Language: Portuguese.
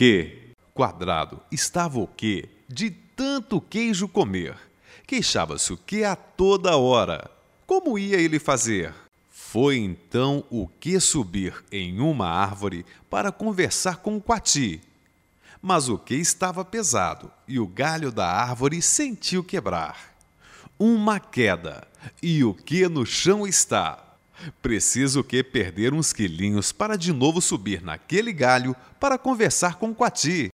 Que, quadrado, estava o quê? De tanto queijo comer. Queixava-se o que a toda hora. Como ia ele fazer? Foi então o que subir em uma árvore para conversar com o Quati. Mas o que estava pesado e o galho da árvore sentiu quebrar. Uma queda, e o que no chão está. Preciso que perder uns quilinhos para de novo subir naquele galho para conversar com o Quati.